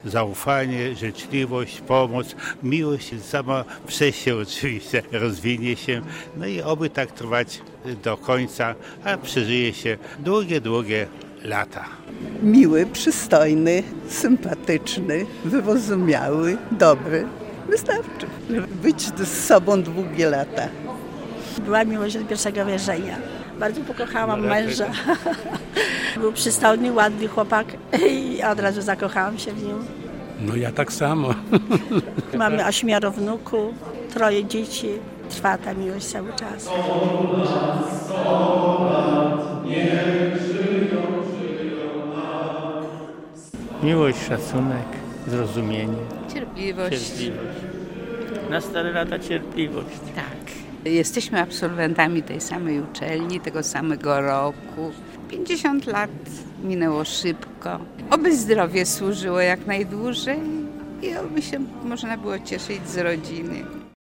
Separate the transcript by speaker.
Speaker 1: zaufanie, życzliwość, pomoc, miłość sama przez się oczywiście rozwinie się, no i oby tak trwać do końca, a przeżyje się długie lata.
Speaker 2: Miły, przystojny, sympatyczny, wyrozumiały, dobry. Wystarczy, żeby być z sobą długie lata.
Speaker 3: Była miłość od pierwszego wejrzenia. Bardzo pokochałam męża. Był przystojny, ładny chłopak i od razu zakochałam się w nim.
Speaker 4: No ja tak samo.
Speaker 3: Mamy 8 wnuków, 3 dzieci. Trwa ta miłość cały czas.
Speaker 5: Miłość, szacunek, zrozumienie.
Speaker 6: Cierpliwość.
Speaker 5: Na stare lata cierpliwość.
Speaker 6: Tak. Jesteśmy absolwentami tej samej uczelni, tego samego roku. 50 lat minęło szybko. Oby zdrowie służyło jak najdłużej i oby się można było cieszyć z rodziny.